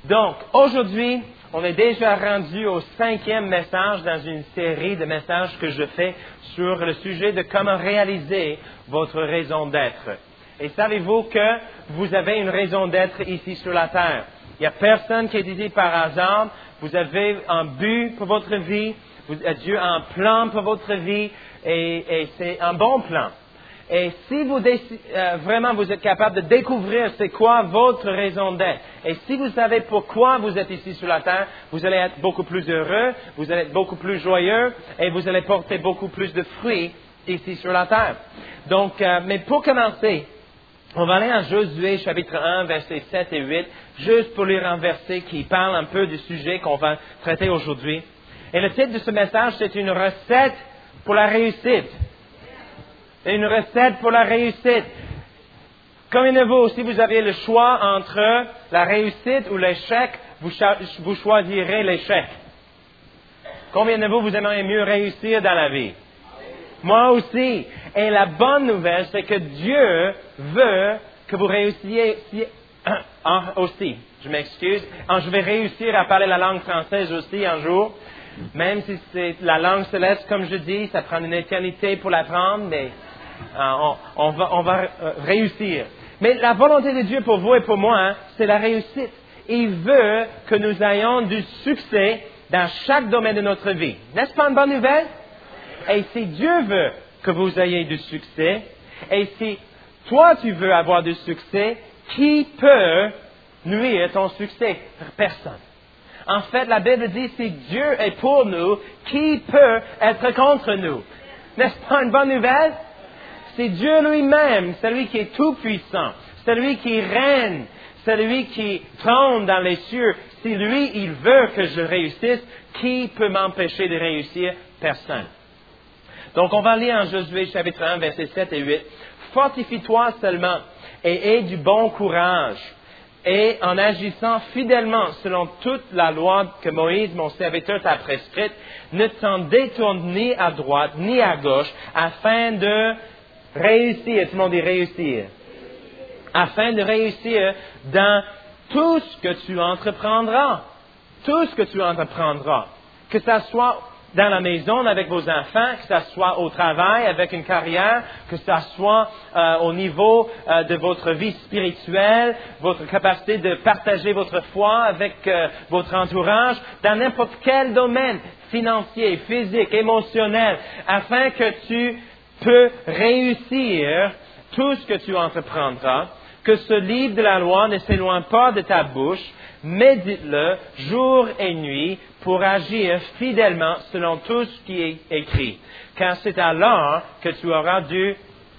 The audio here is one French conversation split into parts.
Donc, aujourd'hui, on est déjà rendu au 5e message dans une série de messages que je fais sur le sujet de comment réaliser votre raison d'être. Et savez-vous que vous avez une raison d'être ici sur la terre? Il n'y a personne qui est ici par hasard. Vous avez un but pour votre vie. Dieu a un plan pour votre vie et c'est un bon plan. Et si vraiment vous êtes capable de découvrir c'est quoi votre raison d'être, et si vous savez pourquoi vous êtes ici sur la terre, vous allez être beaucoup plus heureux, vous allez être beaucoup plus joyeux, et vous allez porter beaucoup plus de fruits ici sur la terre. Donc, mais pour commencer, on va aller en Josué chapitre 1, versets 7 et 8, juste pour lire un verset qui parle un peu du sujet qu'on va traiter aujourd'hui. Et le titre de ce message, c'est une recette pour la réussite. Une recette pour la réussite. Combien de vous, si vous aviez le choix entre la réussite ou l'échec, vous choisirez l'échec? Combien de vous aimeriez mieux réussir dans la vie? Moi aussi. Et la bonne nouvelle, c'est que Dieu veut que vous réussissiez aussi. Je m'excuse. Je vais réussir à parler la langue française aussi un jour. Même si c'est la langue céleste, comme je dis, ça prend une éternité pour l'apprendre, mais on va réussir. Mais la volonté de Dieu pour vous et pour moi, c'est la réussite. Il veut que nous ayons du succès dans chaque domaine de notre vie. N'est-ce pas une bonne nouvelle? Et si Dieu veut que vous ayez du succès, et si toi tu veux avoir du succès, qui peut nuire à ton succès? Personne. En fait, la Bible dit, si Dieu est pour nous, qui peut être contre nous? N'est-ce pas une bonne nouvelle? C'est Dieu lui-même, celui qui est tout-puissant, celui qui règne, celui qui trône dans les cieux. Si lui, il veut que je réussisse, qui peut m'empêcher de réussir? Personne. Donc, on va lire en Josué chapitre 1, versets 7 et 8. « Fortifie-toi seulement et aie du bon courage. Et en agissant fidèlement selon toute la loi que Moïse, mon serviteur, t'a prescrite, ne t'en détourne ni à droite ni à gauche, afin de réussir. » Tout le monde dit réussir. Afin de réussir dans tout ce que tu entreprendras. Tout ce que tu entreprendras. Que ça soit dans la maison avec vos enfants, que ça soit au travail avec une carrière, que ça soit au niveau de votre vie spirituelle, votre capacité de partager votre foi avec votre entourage, dans n'importe quel domaine, financier, physique, émotionnel, afin que tu peux réussir tout ce que tu entreprendras, que ce livre de la loi ne s'éloigne pas de ta bouche, médite-le jour et nuit pour agir fidèlement selon tout ce qui est écrit. Car c'est alors que tu auras du,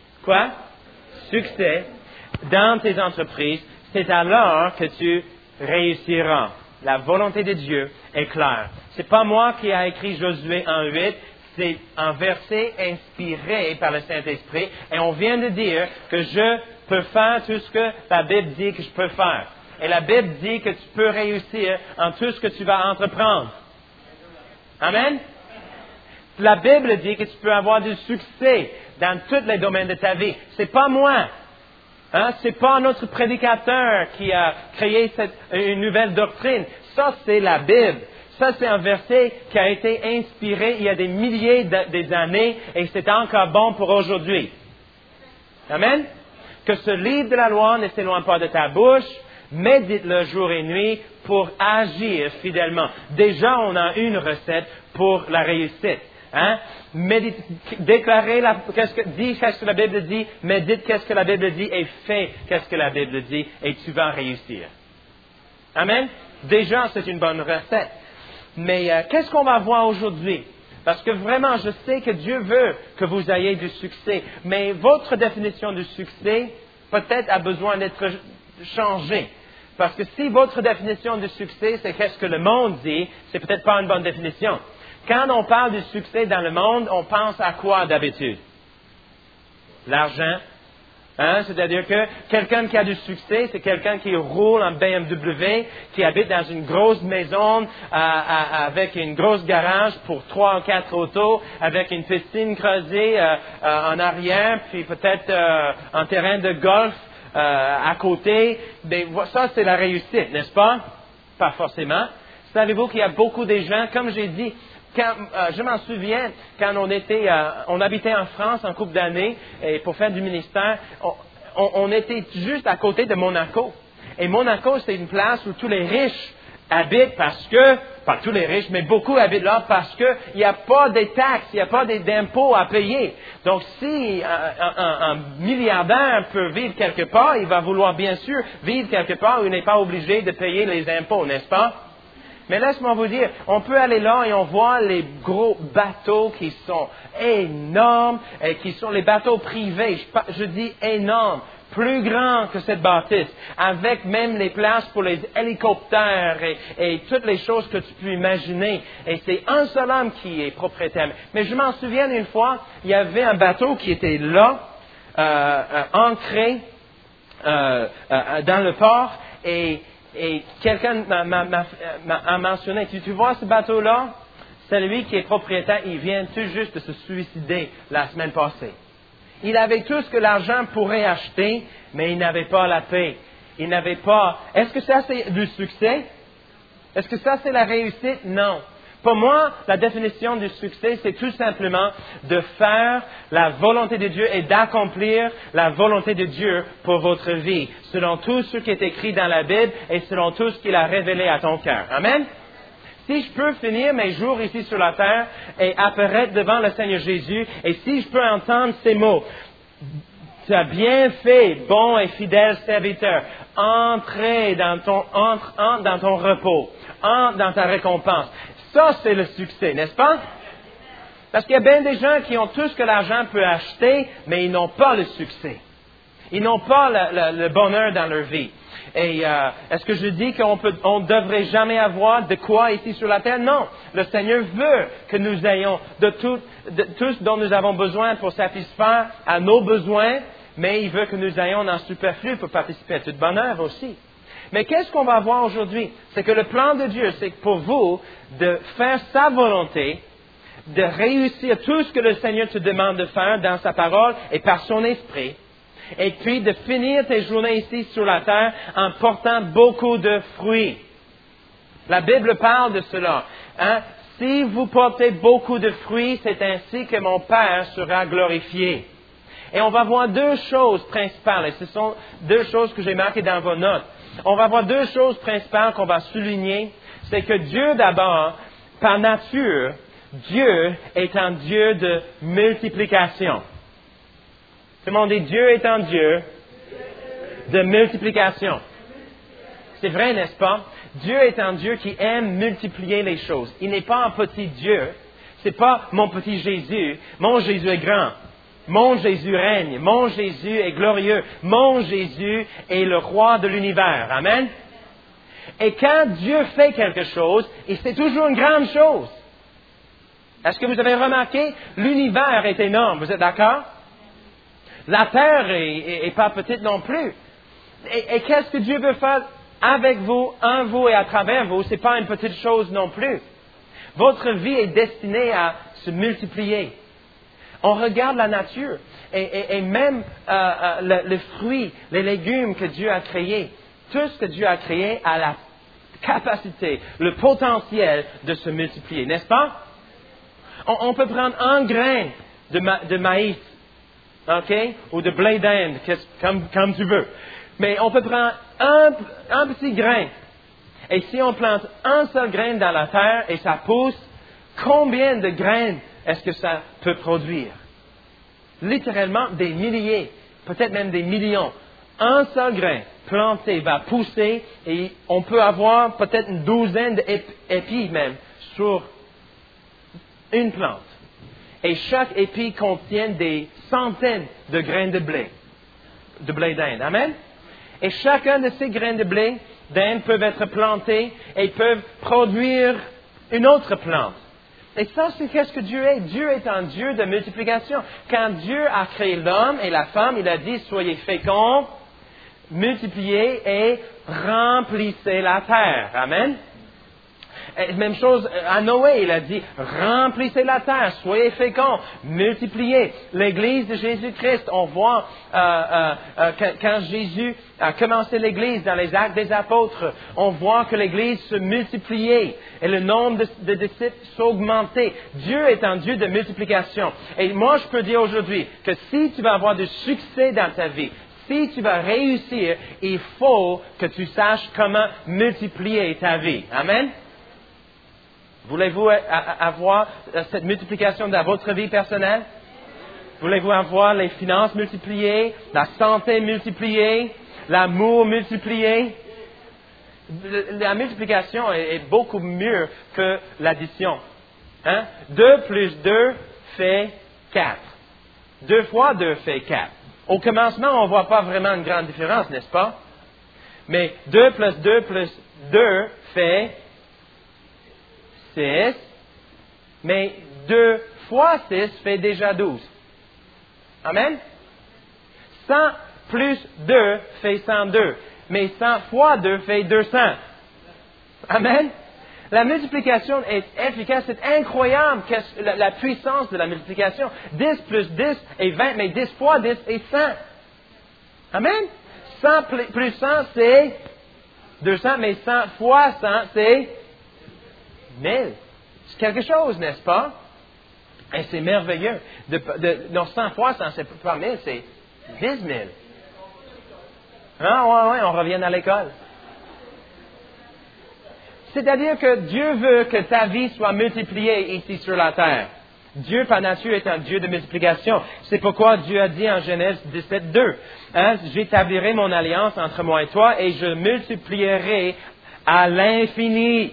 succès dans tes entreprises. C'est alors que tu réussiras. La volonté de Dieu est claire. C'est pas moi qui ai écrit Josué 1:8. C'est un verset inspiré par le Saint-Esprit. Et on vient de dire que je peux faire tout ce que la Bible dit que je peux faire. Et la Bible dit que tu peux réussir en tout ce que tu vas entreprendre. Amen? La Bible dit que tu peux avoir du succès dans tous les domaines de ta vie. C'est pas moi. C'est pas notre prédicateur qui a créé une nouvelle doctrine. Ça, c'est la Bible. Ça, c'est un verset qui a été inspiré il y a des milliers d'années et c'est encore bon pour aujourd'hui. Amen? Que ce livre de la loi ne s'éloigne pas de ta bouche, médite-le jour et nuit pour agir fidèlement. Déjà, on a une recette pour la réussite. Déclarer dis qu'est-ce que la Bible dit, médite qu'est-ce que la Bible dit et fais qu'est-ce que la Bible dit et tu vas réussir. Amen? Déjà, c'est une bonne recette. Mais qu'est-ce qu'on va voir aujourd'hui? Parce que vraiment, je sais que Dieu veut que vous ayez du succès, mais votre définition du succès peut-être a besoin d'être changée. Parce que si votre définition du succès, c'est qu'est-ce que le monde dit, c'est peut-être pas une bonne définition. Quand on parle du succès dans le monde, on pense à quoi d'habitude? L'argent. C'est-à-dire que quelqu'un qui a du succès, c'est quelqu'un qui roule en BMW, qui habite dans une grosse maison avec une grosse garage pour 3 ou 4 autos, avec une piscine creusée en arrière, puis peut-être un terrain de golf à côté. Ça, c'est la réussite, n'est-ce pas? Pas forcément. Savez-vous qu'il y a beaucoup de gens, comme j'ai dit, je m'en souviens, quand on habitait en France un couple d'années, et pour faire du ministère, on était juste à côté de Monaco. Et Monaco, c'est une place où tous les riches habitent parce que, pas tous les riches, mais beaucoup habitent là parce qu'il n'y a pas de taxes, il n'y a pas d'impôts à payer. Donc, si un milliardaire peut vivre quelque part, il va vouloir bien sûr vivre quelque part où il n'est pas obligé de payer les impôts, n'est-ce pas? Mais laisse-moi vous dire, on peut aller là et on voit les gros bateaux qui sont énormes, et qui sont les bateaux privés, je dis énormes, plus grands que cette bâtisse, avec même les places pour les hélicoptères et toutes les choses que tu peux imaginer. Et c'est un seul homme qui est propriétaire. Mais je m'en souviens une fois, il y avait un bateau qui était là, ancré dans le port, et quelqu'un m'a mentionné, tu vois ce bateau-là? Celui qui est propriétaire, il vient tout juste de se suicider la semaine passée. Il avait tout ce que l'argent pourrait acheter, mais il n'avait pas la paix. Il n'avait pas... Est-ce que ça, c'est du succès? Est-ce que ça, c'est la réussite? Non. Pour moi, la définition du succès, c'est tout simplement de faire la volonté de Dieu et d'accomplir la volonté de Dieu pour votre vie, selon tout ce qui est écrit dans la Bible et selon tout ce qu'il a révélé à ton cœur. Amen? Si je peux finir mes jours ici sur la terre et apparaître devant le Seigneur Jésus, et si je peux entendre ces mots, tu as bien fait, bon et fidèle serviteur, entrez dans ton repos, entre dans ta récompense. Ça, c'est le succès, n'est-ce pas? Parce qu'il y a bien des gens qui ont tout ce que l'argent peut acheter, mais ils n'ont pas le succès. Ils n'ont pas le bonheur dans leur vie. Et est-ce que je dis qu'on ne devrait jamais avoir de quoi ici sur la terre? Non. Le Seigneur veut que nous ayons de tout ce dont nous avons besoin pour satisfaire à nos besoins, mais il veut que nous ayons en superflu pour participer à tout bonheur aussi. Mais qu'est-ce qu'on va voir aujourd'hui? C'est que le plan de Dieu, c'est pour vous de faire sa volonté, de réussir tout ce que le Seigneur te demande de faire dans sa parole et par son esprit, et puis de finir tes journées ici sur la terre en portant beaucoup de fruits. La Bible parle de cela. Hein? Si vous portez beaucoup de fruits, c'est ainsi que mon Père sera glorifié. Et on va voir deux choses principales, et ce sont deux choses que j'ai marquées dans vos notes. On va voir deux choses principales qu'on va souligner. C'est que Dieu, d'abord, par nature, Dieu est un Dieu de multiplication. Tout le monde dit, Dieu est un Dieu de multiplication. C'est vrai, n'est-ce pas? Dieu est un Dieu qui aime multiplier les choses. Il n'est pas un petit Dieu. C'est pas mon petit Jésus. Mon Jésus est grand. Mon Jésus règne. Mon Jésus est glorieux. Mon Jésus est le roi de l'univers. Amen? Et quand Dieu fait quelque chose, c'est toujours une grande chose. Est-ce que vous avez remarqué? L'univers est énorme. Vous êtes d'accord? La terre est pas petite non plus. Et qu'est-ce que Dieu veut faire avec vous, en vous et à travers vous? C'est pas une petite chose non plus. Votre vie est destinée à se multiplier. On regarde la nature et même les fruits, les légumes que Dieu a créés. Tout ce que Dieu a créé a la capacité, le potentiel de se multiplier, n'est-ce pas? On peut prendre un grain de maïs, ok, ou de blé d'Inde, comme tu veux. Mais on peut prendre un petit grain. Et si on plante un seul grain dans la terre et ça pousse, combien de graines est-ce que ça peut produire? Littéralement des milliers, peut-être même des millions. Un seul grain planté va pousser et on peut avoir peut-être une douzaine d'épis même sur une plante. Et chaque épi contient des centaines de grains de blé d'Inde. Amen? Et chacun de ces grains de blé d'Inde peuvent être plantés et peuvent produire une autre plante. Et ça, c'est qu'est-ce que Dieu est. Dieu est un Dieu de multiplication. Quand Dieu a créé l'homme et la femme, il a dit, soyez féconds, multipliez et remplissez la terre. Amen? Même chose à Noé, il a dit, remplissez la terre, soyez féconds, multipliez. L'Église de Jésus-Christ, on voit quand Jésus a commencé l'Église dans les Actes des Apôtres, on voit que l'Église se multipliait et le nombre de disciples s'augmentait. Dieu est un Dieu de multiplication. Et moi, je peux dire aujourd'hui que si tu vas avoir du succès dans ta vie, si tu vas réussir, il faut que tu saches comment multiplier ta vie. Amen? Voulez-vous avoir cette multiplication dans votre vie personnelle? Voulez-vous avoir les finances multipliées, la santé multipliée, l'amour multiplié? La multiplication est beaucoup mieux que l'addition. 2 plus 2 fait 4. 2 fois 2 fait 4. Au commencement, on ne voit pas vraiment une grande différence, n'est-ce pas? Mais 2 plus 2 plus 2 fait 6. Mais 2 fois 6 fait déjà 12. Amen? 100 plus 2 fait 102. Mais 100 fois 2 fait 200. Amen? La multiplication est efficace, c'est incroyable la puissance de la multiplication. 10 plus 10 est 20, mais 10 fois 10 est 100. Amen? 100 plus 100, c'est 200, mais 100 fois 100, c'est 1000. C'est quelque chose, n'est-ce pas? Et c'est merveilleux. Non, 100 fois 100, c'est pas 1000, c'est 10 000. Ah, ouais, on revient à l'école. C'est-à-dire que Dieu veut que ta vie soit multipliée ici sur la terre. Dieu, par nature, est un Dieu de multiplication. C'est pourquoi Dieu a dit en Genèse 17:2, j'établirai mon alliance entre moi et toi et je multiplierai à l'infini.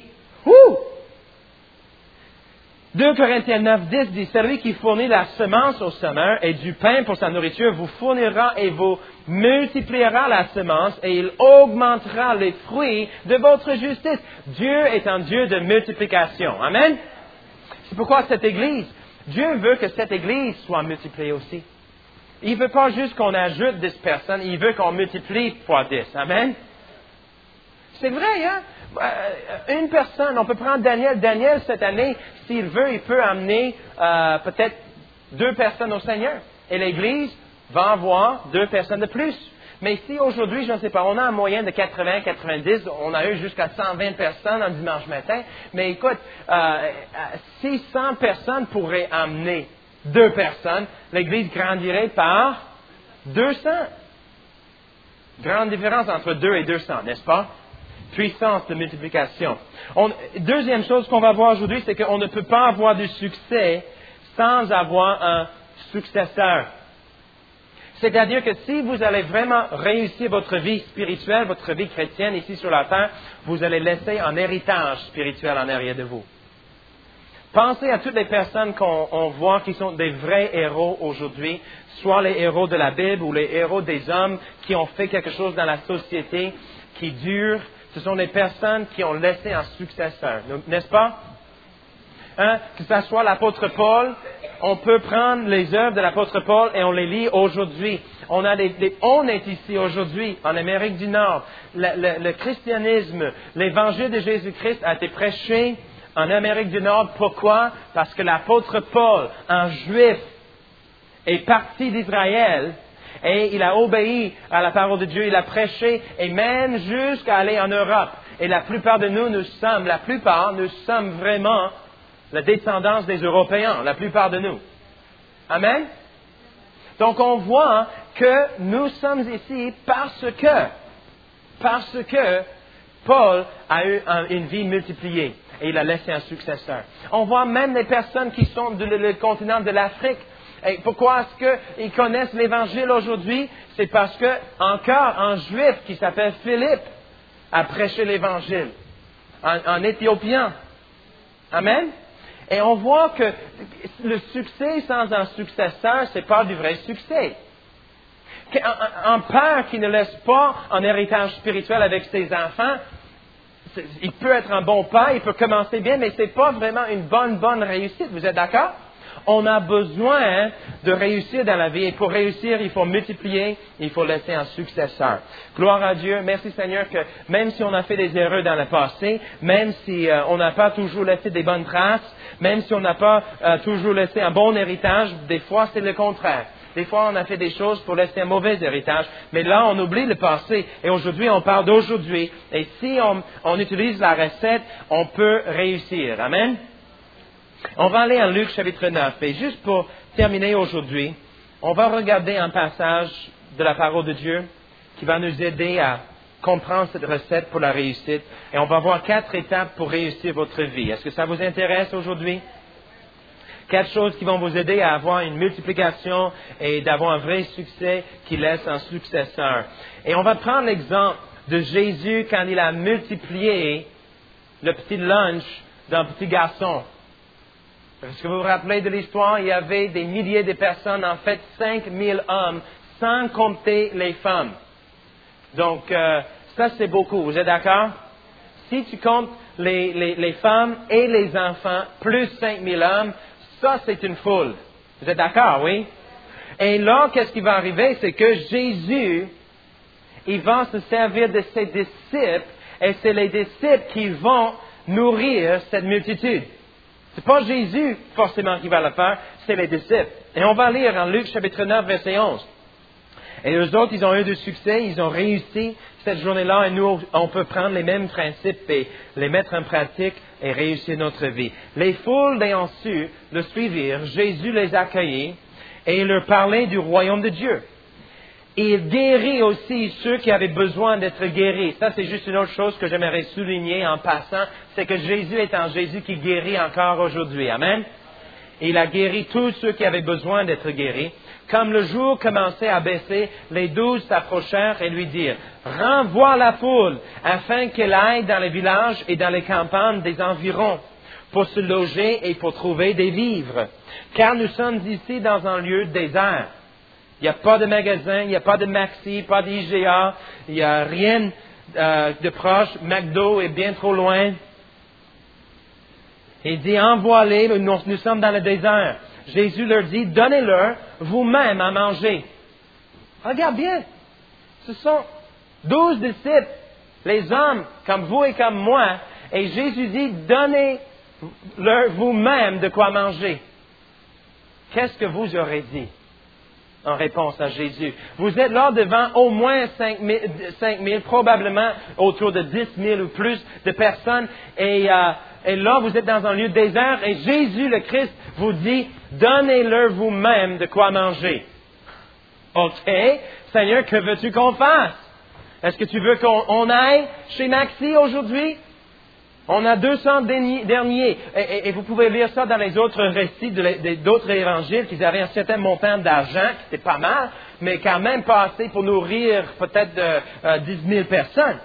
2 Corinthiens 9:10 dit, celui qui fournit la semence au semeur et du pain pour sa nourriture vous fournira et vous multipliera la semence et il augmentera les fruits de votre justice. Dieu est un Dieu de multiplication. Amen? C'est pourquoi cette Église, Dieu veut que cette Église soit multipliée aussi. Il ne veut pas juste qu'on ajoute 10 personnes, il veut qu'on multiplie fois 10. Amen? C'est vrai, hein? Une personne, on peut prendre Daniel. Daniel, cette année, s'il veut, il peut amener peut-être 2 personnes au Seigneur. Et l'Église va avoir 2 personnes de plus. Mais si aujourd'hui, je ne sais pas, on a un moyen de 80, 90, on a eu jusqu'à 120 personnes un dimanche matin. Mais écoute, si 100 personnes pourraient amener 2 personnes, l'Église grandirait par 200. Grande différence entre 2 et 200, n'est-ce pas? Puissance de multiplication. Deuxième chose qu'on va voir aujourd'hui, c'est qu'on ne peut pas avoir du succès sans avoir un successeur. C'est-à-dire que si vous allez vraiment réussir votre vie spirituelle, votre vie chrétienne ici sur la terre, vous allez laisser un héritage spirituel en arrière de vous. Pensez à toutes les personnes qu'on voit qui sont des vrais héros aujourd'hui, soit les héros de la Bible ou les héros des hommes qui ont fait quelque chose dans la société qui dure. Ce sont des personnes qui ont laissé un successeur, n'est-ce pas? Que ce soit l'apôtre Paul, on peut prendre les œuvres de l'apôtre Paul et on les lit aujourd'hui. On est ici aujourd'hui, en Amérique du Nord. Le christianisme, l'évangile de Jésus-Christ a été prêché en Amérique du Nord. Pourquoi? Parce que l'apôtre Paul, un juif, est parti d'Israël. Et il a obéi à la parole de Dieu, il a prêché, et même jusqu'à aller en Europe. Et la plupart de nous sommes vraiment la descendance des Européens, la plupart de nous. Amen? Donc on voit que nous sommes ici parce que Paul a eu une vie multipliée et il a laissé un successeur. On voit même les personnes qui sont du continent de l'Afrique. Et pourquoi est-ce qu'ils connaissent l'Évangile aujourd'hui? C'est parce que encore un juif qui s'appelle Philippe a prêché l'Évangile, un Éthiopien. Amen? Et on voit que le succès sans un successeur, c'est pas du vrai succès. Un père qui ne laisse pas un héritage spirituel avec ses enfants, il peut être un bon père, il peut commencer bien, mais c'est pas vraiment une bonne réussite. Vous êtes d'accord? On a besoin de réussir dans la vie. Et pour réussir, il faut multiplier, il faut laisser un successeur. Gloire à Dieu. Merci Seigneur que même si on a fait des erreurs dans le passé, même si on n'a pas toujours laissé des bonnes traces, même si on n'a pas toujours laissé un bon héritage, des fois c'est le contraire. Des fois, on a fait des choses pour laisser un mauvais héritage, mais là, on oublie le passé et aujourd'hui, on parle d'aujourd'hui. Et si on utilise la recette, on peut réussir. Amen? On va aller en Luc chapitre 9. Et juste pour terminer aujourd'hui, on va regarder un passage de la parole de Dieu qui va nous aider à comprendre cette recette pour la réussite. Et on va voir 4 étapes pour réussir votre vie. Est-ce que ça vous intéresse aujourd'hui? 4 choses qui vont vous aider à avoir une multiplication et d'avoir un vrai succès qui laisse un successeur. Et on va prendre l'exemple de Jésus quand il a multiplié le petit lunch d'un petit garçon. Est-ce que vous vous rappelez de l'histoire? Il y avait des milliers de personnes, en fait 5000 hommes, sans compter les femmes. Donc, ça c'est beaucoup. Vous êtes d'accord? Si tu comptes les femmes et les enfants, plus 5000 hommes, ça, c'est une foule. Vous êtes d'accord, oui? Et là, qu'est-ce qui va arriver? C'est que Jésus, il va se servir de ses disciples et c'est les disciples qui vont nourrir cette multitude. C'est pas Jésus, forcément, qui va le faire, c'est les disciples. Et on va lire en Luc, chapitre 9, verset 11. Et eux autres, ils ont eu du succès, ils ont réussi cette journée-là et nous, on peut prendre les mêmes principes et les mettre en pratique et réussir notre vie. Les foules ayant su le suivirent, Jésus les accueillit et il leur parlait du royaume de Dieu. Il guérit aussi ceux qui avaient besoin d'être guéris. Ça, c'est juste une autre chose que j'aimerais souligner en passant, c'est que Jésus est un Jésus qui guérit encore aujourd'hui. Amen. Il a guéri tous ceux qui avaient besoin d'être guéris. Comme le jour commençait à baisser, les 12 s'approchèrent et lui dirent, « Renvoie la foule, afin qu'elle aille dans les villages et dans les campagnes des environs, pour se loger et pour trouver des vivres. Car nous sommes ici dans un lieu désert. Il n'y a pas de magasin, il n'y a pas de Maxi, pas d'IGA, il n'y a rien de proche. McDo est bien trop loin. » Il dit, « Envoie-les, nous sommes dans le désert. » Jésus leur dit, « Donnez-leur vous-même à manger. » Regarde bien, ce sont 12 disciples, les hommes comme vous et comme moi, et Jésus dit, « Donnez-leur vous-même de quoi manger. » Qu'est-ce que vous aurez dit en réponse à Jésus? Vous êtes là devant au moins 5 000, probablement autour de 10 000 ou plus de personnes, et là, vous êtes dans un lieu désert et Jésus, le Christ, vous dit, donnez-leur vous-même de quoi manger. OK, Seigneur, que veux-tu qu'on fasse? Est-ce que tu veux qu'on aille chez Maxi aujourd'hui? On a 200 derniers. Et vous pouvez lire ça dans les autres récits d'autres évangiles, qu'ils avaient un certain montant d'argent, qui était pas mal, mais quand même pas assez pour nourrir peut-être 10 000 personnes.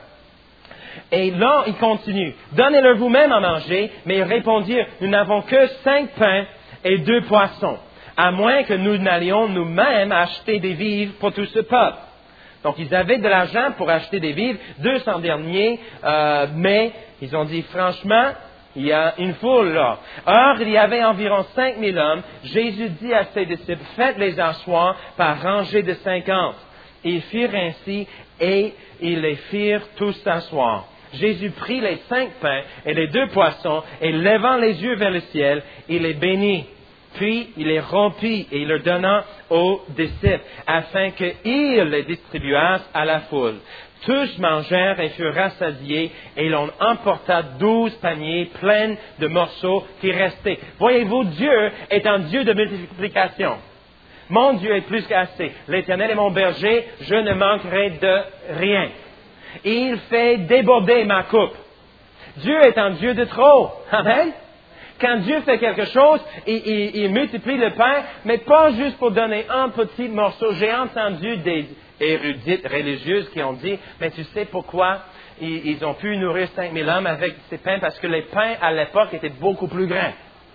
Et là, il continue. Donnez-leur vous-même à manger, mais ils répondirent, nous n'avons que 5 pains et 2 poissons, à moins que nous n'allions nous-mêmes acheter des vivres pour tout ce peuple. Donc, ils avaient de l'argent pour acheter des vivres, 200 derniers, mais ils ont dit, franchement, il y a une foule là. Or, il y avait environ 5000 hommes. Jésus dit à ses disciples, faites-les asseoir par rangées de 50. Ils firent ainsi et ils les firent tous s'asseoir. Jésus prit les 5 pains et les 2 poissons et levant les yeux vers le ciel, il les bénit. Puis il les rompit et il leur donna aux disciples afin qu'ils les distribuassent à la foule. Tous mangèrent et furent rassasiés et l'on emporta 12 paniers pleins de morceaux qui restaient. Voyez-vous, Dieu est un Dieu de multiplication. Mon Dieu est plus qu'assez. L'Éternel est mon berger, je ne manquerai de rien. Il fait déborder ma coupe. Dieu est un Dieu de trop. Amen. Quand Dieu fait quelque chose, il multiplie le pain, mais pas juste pour donner un petit morceau. J'ai entendu des érudites religieuses qui ont dit, mais tu sais pourquoi ils ont pu nourrir 5000 hommes avec ces pains? Parce que les pains à l'époque étaient beaucoup plus grands.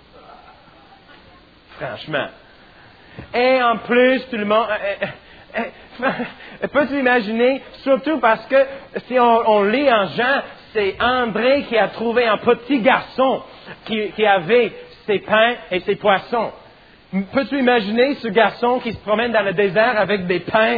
Franchement. Et en plus, tout le monde... Peux-tu imaginer, surtout parce que si on lit en Jean, c'est André qui a trouvé un petit garçon qui avait ses pains et ses poissons. Peux-tu imaginer ce garçon qui se promène dans le désert avec des pains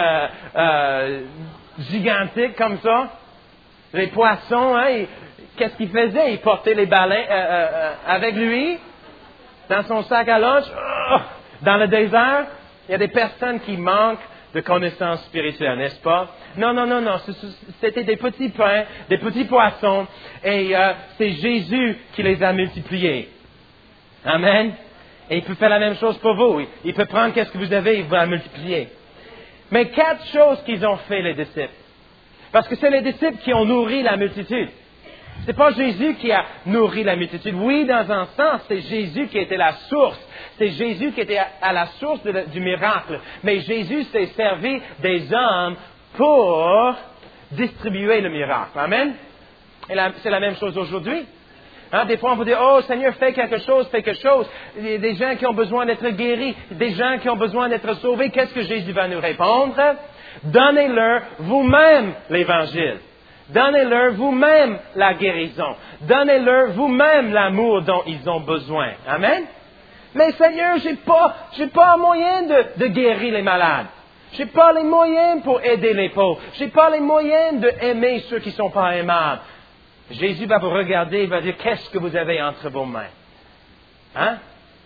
gigantiques comme ça? Les poissons, hein? Qu'est-ce qu'il faisait? Il portait les balais avec lui, dans son sac à lunch, dans le désert. Il y a des personnes qui manquent de connaissances spirituelles, n'est-ce pas? Non. C'était des petits pains, des petits poissons, et c'est Jésus qui les a multipliés. Amen. Et il peut faire la même chose pour vous. Il peut prendre qu'est-ce que vous avez et il va multiplier. Mais 4 choses qu'ils ont fait, les disciples. Parce que c'est les disciples qui ont nourri la multitude. C'est pas Jésus qui a nourri la multitude. Oui, dans un sens, c'est Jésus qui était la source. C'est Jésus qui était à la source du miracle. Mais Jésus s'est servi des hommes pour distribuer le miracle. Amen. Et c'est la même chose aujourd'hui. Hein, des fois, on vous dit, oh Seigneur, fais quelque chose. Il y a des gens qui ont besoin d'être guéris, des gens qui ont besoin d'être sauvés. Qu'est-ce que Jésus va nous répondre? Donnez-leur vous-même l'Évangile. Donnez-leur vous-même la guérison. Donnez-leur vous-même l'amour dont ils ont besoin. Amen? Mais Seigneur, j'ai pas moyen de guérir les malades. J'ai pas les moyens pour aider les pauvres. J'ai pas les moyens d'aimer ceux qui sont pas aimables. Jésus va vous regarder et va dire, qu'est-ce que vous avez entre vos mains? Hein?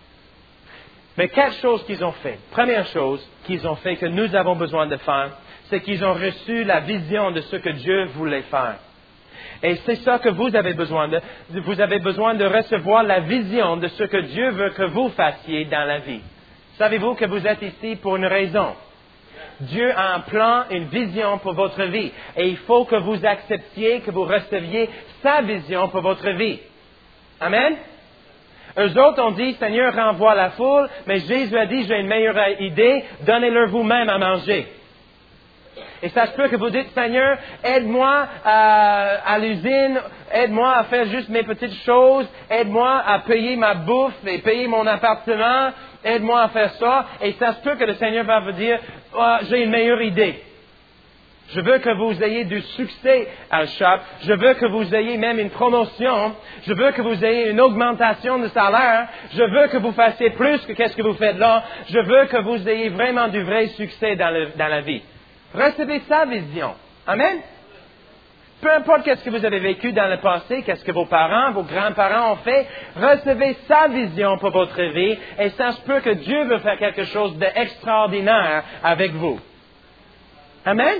Mais 4 choses qu'ils ont fait. Première chose qu'ils ont fait que nous avons besoin de faire, c'est qu'ils ont reçu la vision de ce que Dieu voulait faire. Et c'est ça que vous avez besoin de. Vous avez besoin de recevoir la vision de ce que Dieu veut que vous fassiez dans la vie. Savez-vous que vous êtes ici pour une raison? Dieu a un plan, une vision pour votre vie. Et il faut que vous acceptiez, que vous receviez sa vision pour votre vie. Amen? Eux autres ont dit, Seigneur, renvoie la foule. Mais Jésus a dit, j'ai une meilleure idée, donnez-leur vous-même à manger. Et ça se peut que vous dites, Seigneur, aide-moi à l'usine, aide-moi à faire juste mes petites choses, aide-moi à payer ma bouffe et payer mon appartement, aide-moi à faire ça. Et ça se peut que le Seigneur va vous dire, j'ai une meilleure idée. Je veux que vous ayez du succès à shop. Je veux que vous ayez même une promotion. Je veux que vous ayez une augmentation de salaire. Je veux que vous fassiez plus que qu'est-ce que vous faites là. Je veux que vous ayez vraiment du vrai succès dans la vie. Recevez sa vision. Amen. Peu importe qu'est-ce que vous avez vécu dans le passé, qu'est-ce que vos parents, vos grands-parents ont fait, recevez sa vision pour votre vie et ça se peut que Dieu veut faire quelque chose d'extraordinaire avec vous. Amen.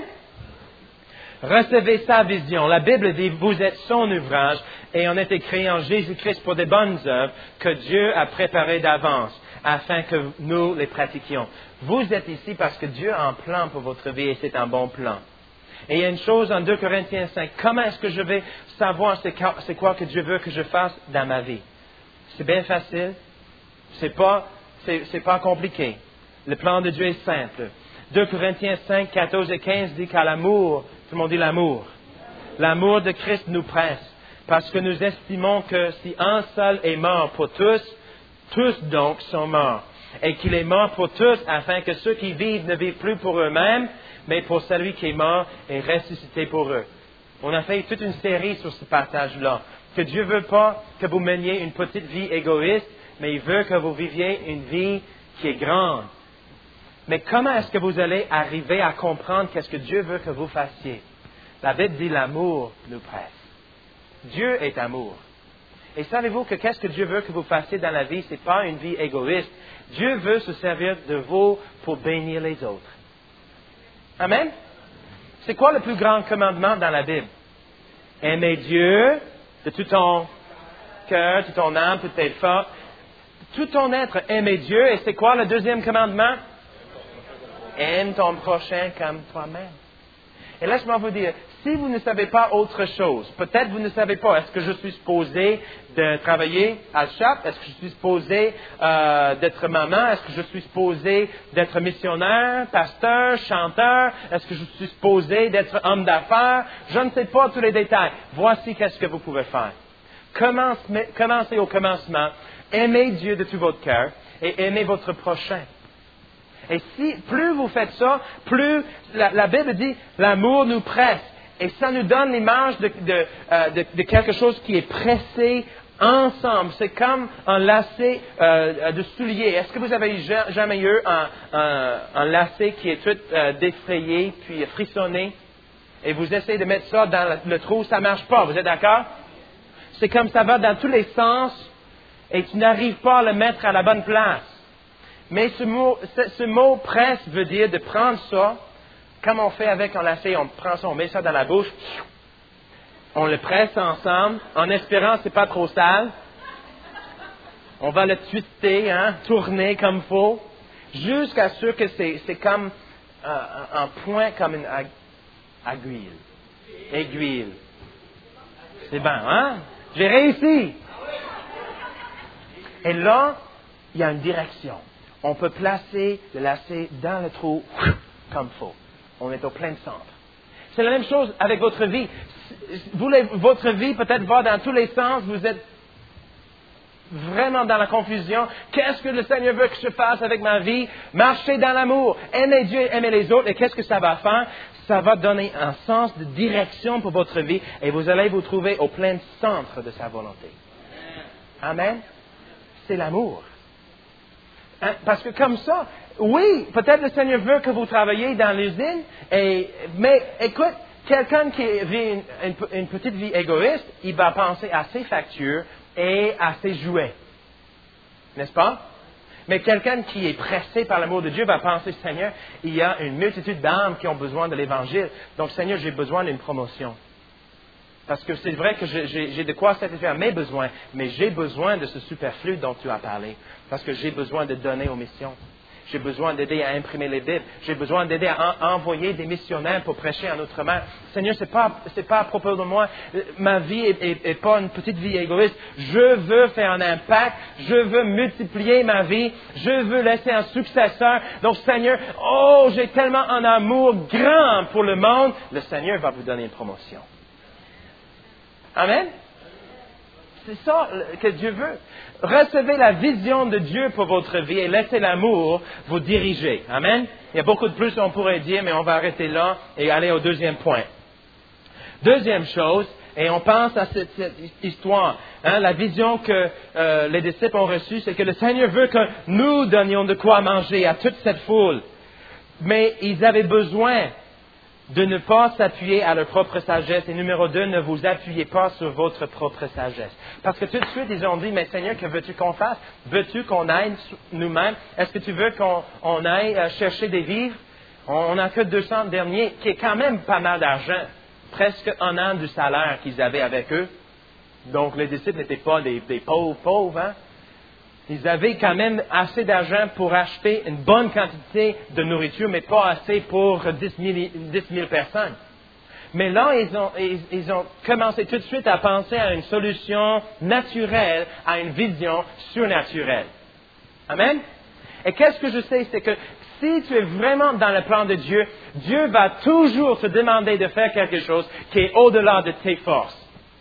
Recevez sa vision. La Bible dit, vous êtes son ouvrage et on a été créé en Jésus-Christ pour des bonnes œuvres que Dieu a préparées d'avance afin que nous les pratiquions. Vous êtes ici parce que Dieu a un plan pour votre vie et c'est un bon plan. Et il y a une chose en 2 Corinthiens 5. Comment est-ce que je vais savoir c'est quoi que Dieu veut que je fasse dans ma vie? C'est bien facile. C'est pas compliqué. Le plan de Dieu est simple. 2 Corinthiens 5, 14 et 15 dit qu'à l'amour, tout le monde dit l'amour. L'amour de Christ nous presse. Parce que nous estimons que si un seul est mort pour tous, tous donc sont morts. Et qu'il est mort pour tous afin que ceux qui vivent ne vivent plus pour eux-mêmes, mais pour celui qui est mort et ressuscité pour eux. On a fait toute une série sur ce partage-là. Que Dieu ne veut pas que vous meniez une petite vie égoïste, mais il veut que vous viviez une vie qui est grande. Mais comment est-ce que vous allez arriver à comprendre qu'est-ce que Dieu veut que vous fassiez? La Bible dit l'amour nous presse. Dieu est amour. Et savez-vous que qu'est-ce que Dieu veut que vous fassiez dans la vie? Ce n'est pas une vie égoïste. Dieu veut se servir de vous pour bénir les autres. Amen? C'est quoi le plus grand commandement dans la Bible? Aimer Dieu de tout ton cœur, toute ton âme, toute tes forces, tout ton être, aimer Dieu. Et c'est quoi le deuxième commandement? Aime ton prochain comme toi-même. Et laisse-moi vous dire, si vous ne savez pas autre chose, peut-être vous ne savez pas, est-ce que je suis supposé de travailler à shop? Est-ce que je suis supposé d'être maman? Est-ce que je suis supposé d'être missionnaire, pasteur, chanteur? Est-ce que je suis supposé d'être homme d'affaires? Je ne sais pas tous les détails. Voici qu'est-ce que vous pouvez faire. Commencez au commencement. Aimez Dieu de tout votre cœur et aimez votre prochain. Et si plus vous faites ça, plus la Bible dit l'amour nous presse. Et ça nous donne l'image de quelque chose qui est pressé ensemble. C'est comme un lacet de soulier. Est-ce que vous avez jamais eu un lacet qui est tout défrayé, puis frissonné, et vous essayez de mettre ça dans le trou, ça ne marche pas, vous êtes d'accord? C'est comme ça va dans tous les sens, et tu n'arrives pas à le mettre à la bonne place. Mais ce mot presse veut dire de prendre ça, comme on fait avec un lacet, on prend ça, on met ça dans la bouche, on le presse ensemble, en espérant que ce n'est pas trop sale. On va le twister, tourner comme il faut, jusqu'à ce que c'est comme un point, comme une aiguille. C'est bon, hein? J'ai réussi! Et là, il y a une direction. On peut placer le lacet dans le trou comme il faut. On est au plein centre. C'est la même chose avec votre vie. Votre vie peut-être va dans tous les sens. Vous êtes vraiment dans la confusion. Qu'est-ce que le Seigneur veut que je fasse avec ma vie? Marcher dans l'amour, aimer Dieu, aimer les autres. Et qu'est-ce que ça va faire? Ça va donner un sens de direction pour votre vie et vous allez vous trouver au plein centre de sa volonté. Amen. C'est l'amour. Parce que comme ça, oui, peut-être le Seigneur veut que vous travailliez dans l'usine, mais écoute, quelqu'un qui vit une petite vie égoïste, il va penser à ses factures et à ses jouets. N'est-ce pas? Mais quelqu'un qui est pressé par l'amour de Dieu va penser, Seigneur, il y a une multitude d'âmes qui ont besoin de l'Évangile. Donc, Seigneur, j'ai besoin d'une promotion. Parce que c'est vrai que j'ai de quoi satisfaire mes besoins, mais j'ai besoin de ce superflu dont tu as parlé. Parce que j'ai besoin de donner aux missions. J'ai besoin d'aider à imprimer les Bibles. J'ai besoin d'aider à envoyer des missionnaires pour prêcher en outre-mer. Seigneur, c'est pas à propos de moi. Ma vie est pas une petite vie égoïste. Je veux faire un impact. Je veux multiplier ma vie. Je veux laisser un successeur. Donc, Seigneur, j'ai tellement un amour grand pour le monde. Le Seigneur va vous donner une promotion. Amen? C'est ça que Dieu veut. Recevez la vision de Dieu pour votre vie et laissez l'amour vous diriger. Amen? Il y a beaucoup de plus qu'on pourrait dire, mais on va arrêter là et aller au deuxième point. Deuxième chose, et on pense à cette histoire, la vision que les disciples ont reçue, c'est que le Seigneur veut que nous donnions de quoi manger à toute cette foule. Mais ils avaient besoin de ne pas s'appuyer à leur propre sagesse. Et numéro 2, ne vous appuyez pas sur votre propre sagesse. Parce que tout de suite, ils ont dit, mais Seigneur, que veux-tu qu'on fasse? Veux-tu qu'on aille nous-mêmes? Est-ce que tu veux qu'on aille chercher des vivres? On n'a que 200 derniers, qui est quand même pas mal d'argent. Presque un an du salaire qu'ils avaient avec eux. Donc, les disciples n'étaient pas des pauvres, hein? Ils avaient quand même assez d'argent pour acheter une bonne quantité de nourriture, mais pas assez pour 10 000 personnes. Mais là, ils ont commencé tout de suite à penser à une solution naturelle, à une vision surnaturelle. Amen? Et qu'est-ce que je sais? C'est que si tu es vraiment dans le plan de Dieu, Dieu va toujours te demander de faire quelque chose qui est au-delà de tes forces.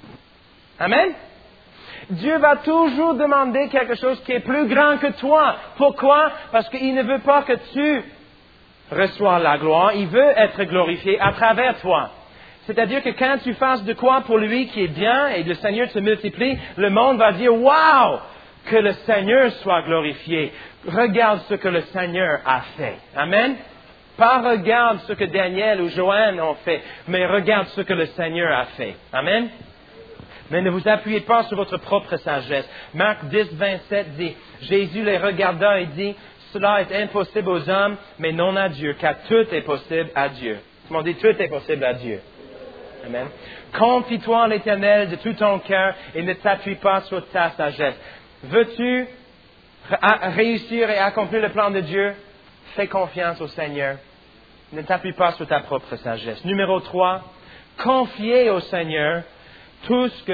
Amen? Dieu va toujours demander quelque chose qui est plus grand que toi. Pourquoi? Parce qu'il ne veut pas que tu reçois la gloire. Il veut être glorifié à travers toi. C'est-à-dire que quand tu fasses de quoi pour lui qui est bien et le Seigneur te multiplie, le monde va dire « Wow! Que le Seigneur soit glorifié. Regarde ce que le Seigneur a fait. » Amen? Pas regarde ce que Daniel ou Joanne ont fait, mais regarde ce que le Seigneur a fait. Amen? Mais ne vous appuyez pas sur votre propre sagesse. Marc 10, 27 dit, Jésus les regarda et dit, cela est impossible aux hommes, mais non à Dieu, car tout est possible à Dieu. Tout le monde dit, tout est possible à Dieu. Amen. Confie-toi en l'Éternel de tout ton cœur et ne t'appuie pas sur ta sagesse. Veux-tu réussir et accomplir le plan de Dieu? Fais confiance au Seigneur. Ne t'appuie pas sur ta propre sagesse. Numéro 3, confiez au Seigneur tout ce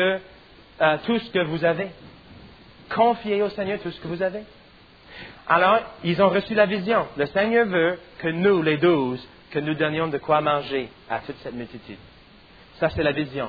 que vous avez. Confiez au Seigneur tout ce que vous avez. Alors, ils ont reçu la vision. Le Seigneur veut que nous, les 12, que nous donnions de quoi manger à toute cette multitude. Ça, c'est la vision.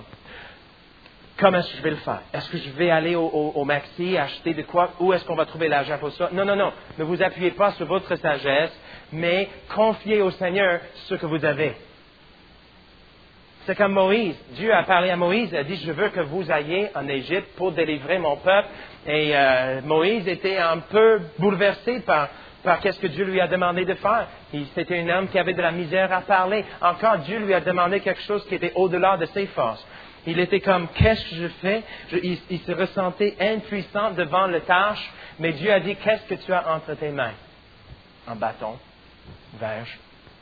Comment est-ce que je vais le faire? Est-ce que je vais aller au Maxi acheter de quoi? Où est-ce qu'on va trouver l'argent pour ça? Non. Ne vous appuyez pas sur votre sagesse, mais confiez au Seigneur ce que vous avez. C'est comme Moïse. Dieu a parlé à Moïse, il a dit, je veux que vous alliez en Égypte pour délivrer mon peuple. Et Moïse était un peu bouleversé par qu'est-ce que Dieu lui a demandé de faire. C'était un homme qui avait de la misère à parler. Encore, Dieu lui a demandé quelque chose qui était au-delà de ses forces. Il était comme, qu'est-ce que je fais? Il se ressentait impuissant devant la tâche, mais Dieu a dit, qu'est-ce que tu as entre tes mains? Un bâton, verge,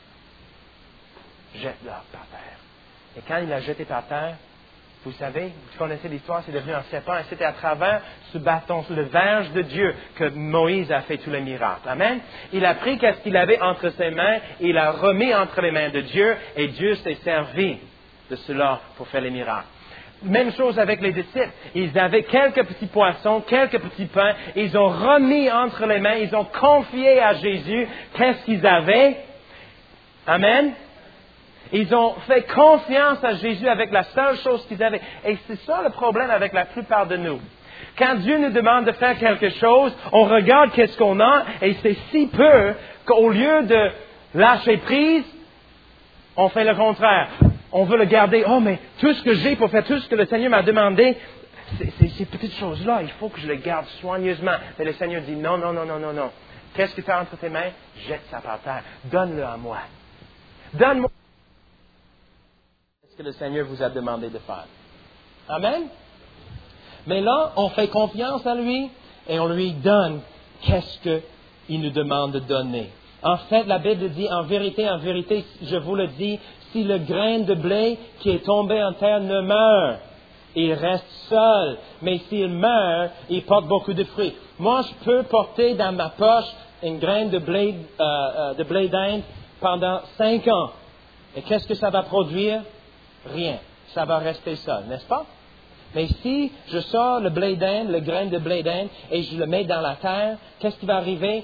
jette-le par terre. Et quand il l'a jeté par terre, vous savez, vous connaissez l'histoire, c'est devenu un serpent, et c'était à travers ce bâton, le verge de Dieu, que Moïse a fait tous les miracles. Amen. Il a pris ce qu'il avait entre ses mains, il l'a remis entre les mains de Dieu, et Dieu s'est servi de cela pour faire les miracles. Même chose avec les disciples. Ils avaient quelques petits poissons, quelques petits pains, ils ont remis entre les mains, ils ont confié à Jésus qu'est-ce qu'ils avaient. Amen. Ils ont fait confiance à Jésus avec la seule chose qu'ils avaient. Et c'est ça le problème avec la plupart de nous. Quand Dieu nous demande de faire quelque chose, on regarde qu'est-ce qu'on a et c'est si peu qu'au lieu de lâcher prise, on fait le contraire. On veut le garder. Oh, mais tout ce que j'ai pour faire tout ce que le Seigneur m'a demandé, ces petites choses-là, il faut que je les garde soigneusement. Mais le Seigneur dit non. Qu'est-ce que tu as entre tes mains? Jette ça par terre. Donne-le à moi. Donne-moi ce que le Seigneur vous a demandé de faire. Amen. Mais là, on fait confiance à lui et on lui donne qu'est-ce qu'il nous demande de donner. En fait, la Bible dit, en vérité, je vous le dis, si le grain de blé qui est tombé en terre ne meurt, il reste seul. Mais s'il meurt, il porte beaucoup de fruits. Moi, je peux porter dans ma poche une graine de blé d'Inde pendant 5 ans. Et qu'est-ce que ça va produire? Rien. Ça va rester seul, n'est-ce pas? Mais si je sors le blé d'Inde, le grain de blé d'Inde, et je le mets dans la terre, qu'est-ce qui va arriver?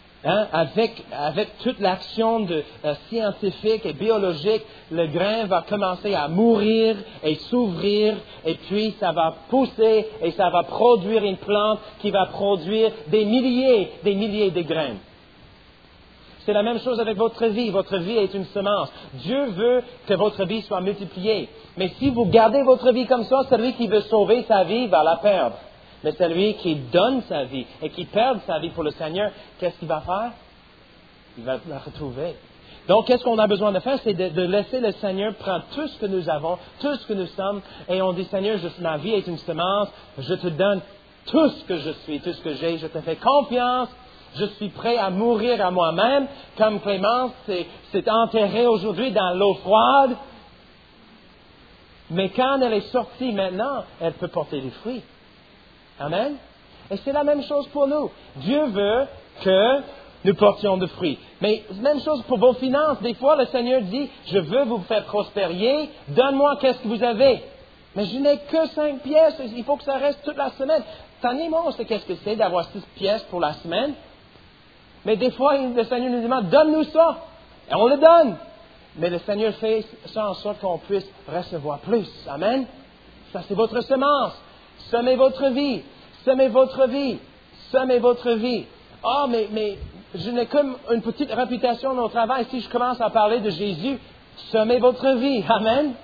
Avec toute l'action scientifique et biologique, le grain va commencer à mourir et s'ouvrir, et puis ça va pousser et ça va produire une plante qui va produire des milliers de graines. C'est la même chose avec votre vie. Votre vie est une semence. Dieu veut que votre vie soit multipliée. Mais si vous gardez votre vie comme ça, celui qui veut sauver sa vie va la perdre. Mais celui qui donne sa vie et qui perd sa vie pour le Seigneur, qu'est-ce qu'il va faire? Il va la retrouver. Donc, qu'est-ce qu'on a besoin de faire? C'est de laisser le Seigneur prendre tout ce que nous avons, tout ce que nous sommes, et on dit, Seigneur, ma vie est une semence, je te donne tout ce que je suis, tout ce que j'ai, je te fais confiance. Je suis prêt à mourir à moi-même, comme Clémence s'est enterrée aujourd'hui dans l'eau froide. Mais quand elle est sortie maintenant, elle peut porter des fruits. Amen. Et c'est la même chose pour nous. Dieu veut que nous portions de fruits. Mais même chose pour vos finances. Des fois, le Seigneur dit, je veux vous faire prospérer, donne-moi qu'est-ce que vous avez. Mais je n'ai que 5 pièces, il faut que ça reste toute la semaine. Tenez-moi, on sait qu'est-ce que c'est d'avoir 6 pièces pour la semaine. Mais des fois, le Seigneur nous demande, donne-nous ça. Et on le donne. Mais le Seigneur fait ça en sorte qu'on puisse recevoir plus. Amen. Ça, c'est votre semence. Semez votre vie. Semez votre vie. Semez votre vie. Ah, mais je n'ai comme une petite réputation au travail. Si je commence à parler de Jésus, semez votre vie. Amen.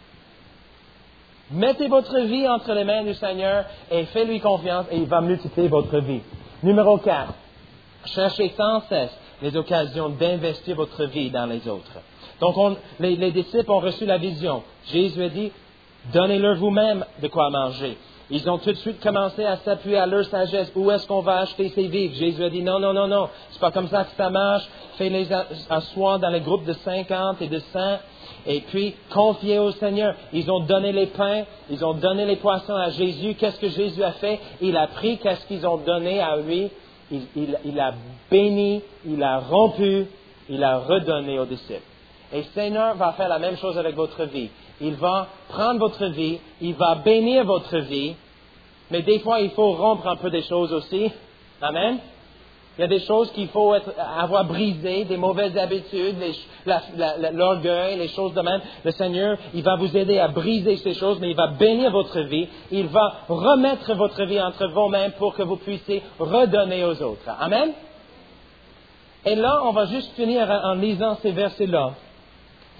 Mettez votre vie entre les mains du Seigneur et faites-lui confiance et il va multiplier votre vie. Numéro 4. Cherchez sans cesse les occasions d'investir votre vie dans les autres. Donc, les disciples ont reçu la vision. Jésus a dit, donnez-leur vous-même de quoi manger. Ils ont tout de suite commencé à s'appuyer à leur sagesse. Où est-ce qu'on va acheter ces vivres? Jésus a dit, non. C'est pas comme ça que ça marche. Faites-les asseoir dans les groupes de 50 et de 100. Et puis, confiez au Seigneur. Ils ont donné les pains, ils ont donné les poissons à Jésus. Qu'est-ce que Jésus a fait? Il a pris qu'est-ce qu'ils ont donné à lui. Il a béni, il a rompu, il a redonné aux disciples. Et le Seigneur va faire la même chose avec votre vie. Il va prendre votre vie, il va bénir votre vie, mais des fois, il faut rompre un peu des choses aussi. Amen. Il y a des choses qu'il faut avoir brisées, des mauvaises habitudes, l'orgueil, les choses de même. Le Seigneur, il va vous aider à briser ces choses, mais il va bénir votre vie. Il va remettre votre vie entre vos mains pour que vous puissiez redonner aux autres. Amen. Et là, on va juste finir en lisant ces versets-là.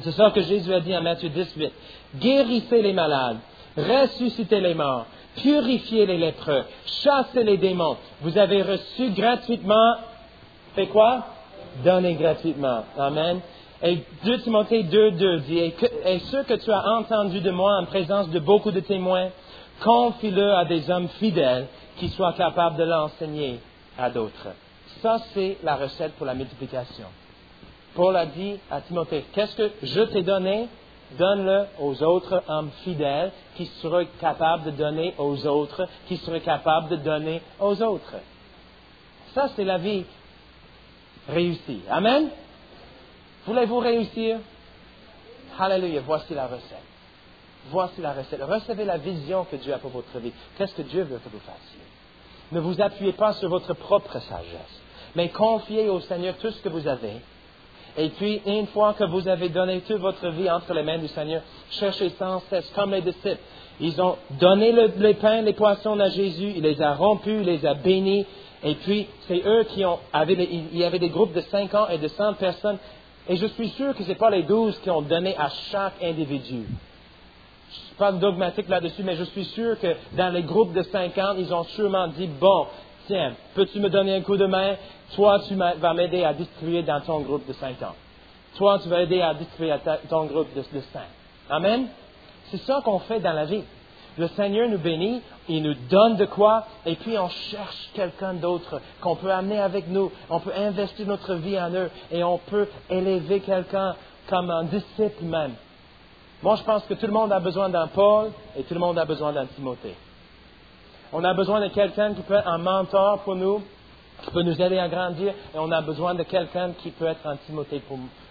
C'est ça que Jésus a dit en Matthieu 18. Guérissez les malades, ressuscitez les morts, purifiez les lépreux, chassez les démons. Vous avez reçu gratuitement, fait quoi? Donnez gratuitement. Amen. Et 2 Timothée 2:2 dit, et ce que tu as entendu de moi en présence de beaucoup de témoins, confie-le à des hommes fidèles qui soient capables de l'enseigner à d'autres. Ça, c'est la recette pour la multiplication. Paul a dit à Timothée, qu'est-ce que je t'ai donné? Donne-le aux autres hommes fidèles qui seraient capables de donner aux autres, qui seraient capables de donner aux autres. Ça, c'est la vie réussie. Amen? Voulez-vous réussir? Alléluia, voici la recette. Voici la recette. Recevez la vision que Dieu a pour votre vie. Qu'est-ce que Dieu veut que vous fassiez? Ne vous appuyez pas sur votre propre sagesse, mais confiez au Seigneur tout ce que vous avez. Et puis, une fois que vous avez donné toute votre vie entre les mains du Seigneur, cherchez sans cesse, comme les disciples. Ils ont donné les pains, les poissons à Jésus, il les a rompus, il les a bénis. Et puis, c'est eux il y avait des groupes de 50 et de 100 personnes. Et je suis sûr que ce n'est pas les 12 qui ont donné à chaque individu. Je ne suis pas dogmatique là-dessus, mais je suis sûr que dans les groupes de 50, ils ont sûrement dit, bon, tiens, peux-tu me donner un coup de main? Toi, tu vas m'aider à distribuer dans ton groupe de 50. Toi, tu vas aider à distribuer à ton groupe de 5. Amen? C'est ça qu'on fait dans la vie. Le Seigneur nous bénit, il nous donne de quoi, et puis on cherche quelqu'un d'autre qu'on peut amener avec nous. On peut investir notre vie en eux, et on peut élever quelqu'un comme un disciple même. Moi, je pense que tout le monde a besoin d'un Paul, et tout le monde a besoin d'un Timothée. On a besoin de quelqu'un qui peut être un mentor pour nous, qui peut nous aider à grandir, et on a besoin de quelqu'un qui peut être un Timothée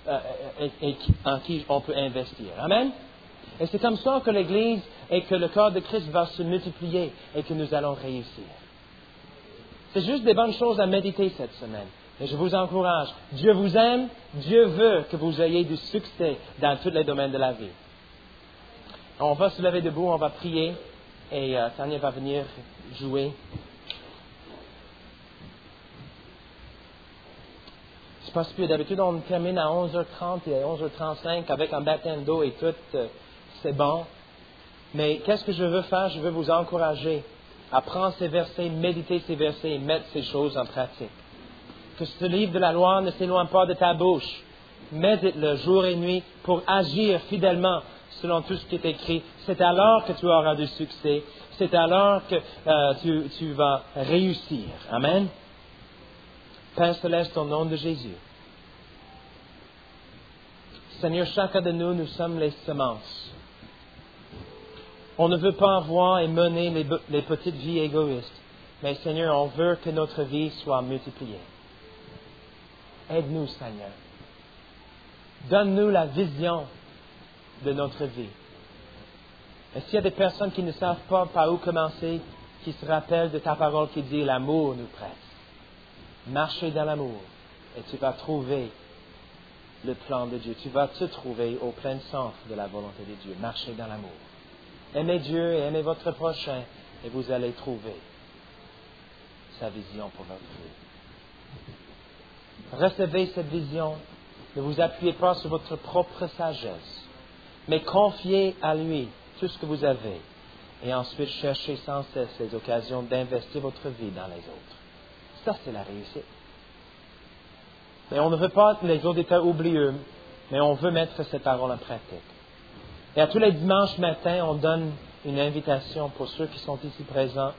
en qui on peut investir. Amen? Et c'est comme ça que l'Église et que le corps de Christ va se multiplier et que nous allons réussir. C'est juste des bonnes choses à méditer cette semaine. Et je vous encourage. Dieu vous aime. Dieu veut que vous ayez du succès dans tous les domaines de la vie. On va se lever debout, on va prier et Tania va venir jouer. Je pense que d'habitude on termine à 11h30 et à 11h35 avec un baptême d'eau et tout. C'est bon. Mais qu'est-ce que je veux faire? Je veux vous encourager à prendre ces versets, méditer ces versets et mettre ces choses en pratique. Que ce livre de la loi ne s'éloigne pas de ta bouche. Médite-le jour et nuit pour agir fidèlement selon tout ce qui est écrit. C'est alors que tu auras du succès. C'est alors que tu vas réussir. Amen. Père Céleste, au nom de Jésus. Seigneur, chacun de nous, nous sommes les semences. On ne veut pas avoir et mener les petites vies égoïstes. Mais Seigneur, on veut que notre vie soit multipliée. Aide-nous, Seigneur. Donne-nous la vision de notre vie. Et s'il y a des personnes qui ne savent pas par où commencer, qui se rappellent de ta parole qui dit « L'amour nous presse ». Marchez dans l'amour et tu vas trouver le plan de Dieu. Tu vas te trouver au plein centre de la volonté de Dieu. Marchez dans l'amour. Aimez Dieu et aimez votre prochain et vous allez trouver sa vision pour votre vie. Recevez cette vision. Ne vous appuyez pas sur votre propre sagesse, mais confiez à lui tout ce que vous avez et ensuite cherchez sans cesse les occasions d'investir votre vie dans les autres. Ça, c'est la réussite. Mais on ne veut pas être les auditeurs oublieux, mais on veut mettre cette parole en pratique. Et à tous les dimanches matins, on donne une invitation pour ceux qui sont ici présents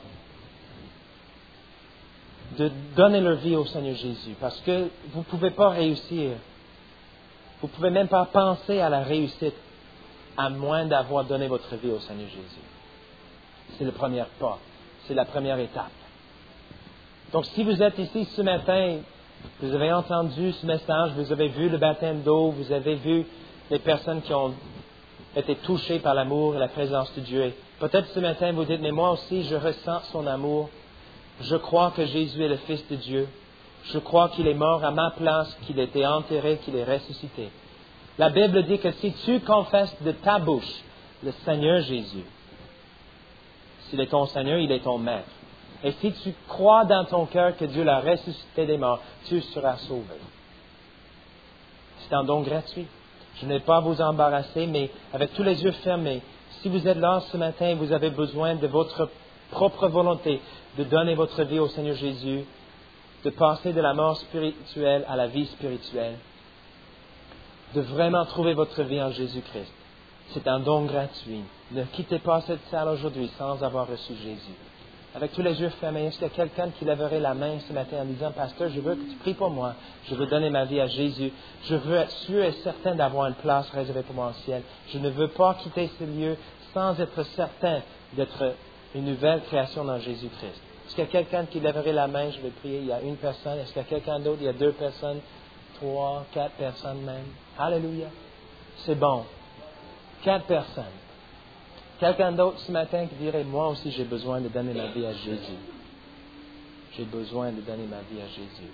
de donner leur vie au Seigneur Jésus. Parce que vous ne pouvez pas réussir. Vous ne pouvez même pas penser à la réussite à moins d'avoir donné votre vie au Seigneur Jésus. C'est le premier pas. C'est la première étape. Donc, si vous êtes ici ce matin, vous avez entendu ce message, vous avez vu le baptême d'eau, vous avez vu les personnes qui ont été touchées par l'amour et la présence de Dieu. Et peut-être ce matin, vous dites, mais moi aussi, je ressens son amour. Je crois que Jésus est le Fils de Dieu. Je crois qu'il est mort à ma place, qu'il a été enterré, qu'il est ressuscité. La Bible dit que si tu confesses de ta bouche le Seigneur Jésus, s'il est ton Seigneur, il est ton Maître. Et si tu crois dans ton cœur que Dieu l'a ressuscité des morts, tu seras sauvé. C'est un don gratuit. Je n'ai pas à vous embarrasser, mais avec tous les yeux fermés, si vous êtes là ce matin et vous avez besoin de votre propre volonté de donner votre vie au Seigneur Jésus, de passer de la mort spirituelle à la vie spirituelle, de vraiment trouver votre vie en Jésus-Christ. C'est un don gratuit. Ne quittez pas cette salle aujourd'hui sans avoir reçu Jésus. Avec tous les yeux fermés, est-ce qu'il y a quelqu'un qui lèverait la main ce matin en disant, Pasteur, je veux que tu pries pour moi. Je veux donner ma vie à Jésus. Je veux être sûr et certain d'avoir une place réservée pour moi au ciel. Je ne veux pas quitter ce lieu sans être certain d'être une nouvelle création dans Jésus-Christ. Est-ce qu'il y a quelqu'un qui lèverait la main? Je vais prier. Il y a une personne. Est-ce qu'il y a quelqu'un d'autre? Il y a 2 personnes, 3, 4 personnes même. Alléluia. C'est bon. 4 personnes. Quelqu'un d'autre ce matin qui dirait, moi aussi j'ai besoin de donner ma vie à Jésus. J'ai besoin de donner ma vie à Jésus.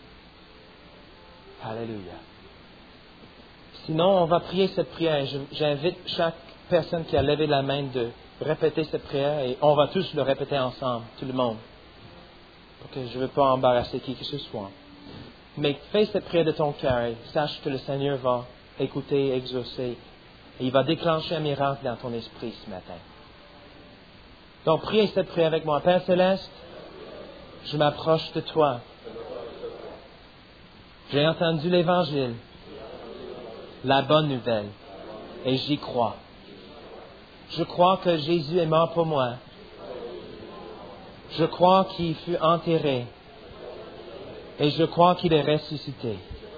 Alléluia. Sinon, on va prier cette prière. J'invite chaque personne qui a levé la main de répéter cette prière et on va tous le répéter ensemble, tout le monde. Parce que je ne veux pas embarrasser qui que ce soit. Mais fais cette prière de ton cœur et sache que le Seigneur va écouter, exaucer. Et il va déclencher un miracle dans ton esprit ce matin. Donc, priez cette prière avec moi. Père Céleste, je m'approche de toi. J'ai entendu l'Évangile, la bonne nouvelle, et j'y crois. Je crois que Jésus est mort pour moi. Je crois qu'il fut enterré. Et je crois qu'il est ressuscité.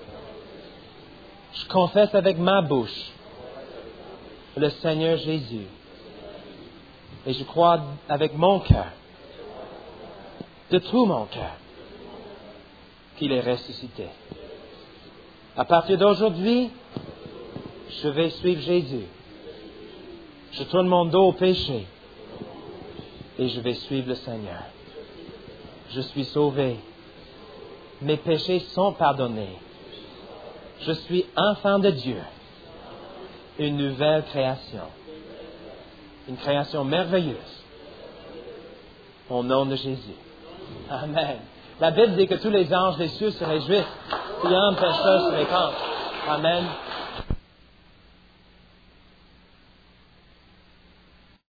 Je confesse avec ma bouche le Seigneur Jésus. Et je crois avec mon cœur, de tout mon cœur, qu'il est ressuscité. À partir d'aujourd'hui, je vais suivre Jésus. Je tourne mon dos au péché et je vais suivre le Seigneur. Je suis sauvé. Mes péchés sont pardonnés. Je suis enfant de Dieu. Une nouvelle création. Une création merveilleuse. Au nom de Jésus. Amen. La Bible dit que tous les anges des cieux se réjouissent. Priant, pécheurs se répandent. Amen.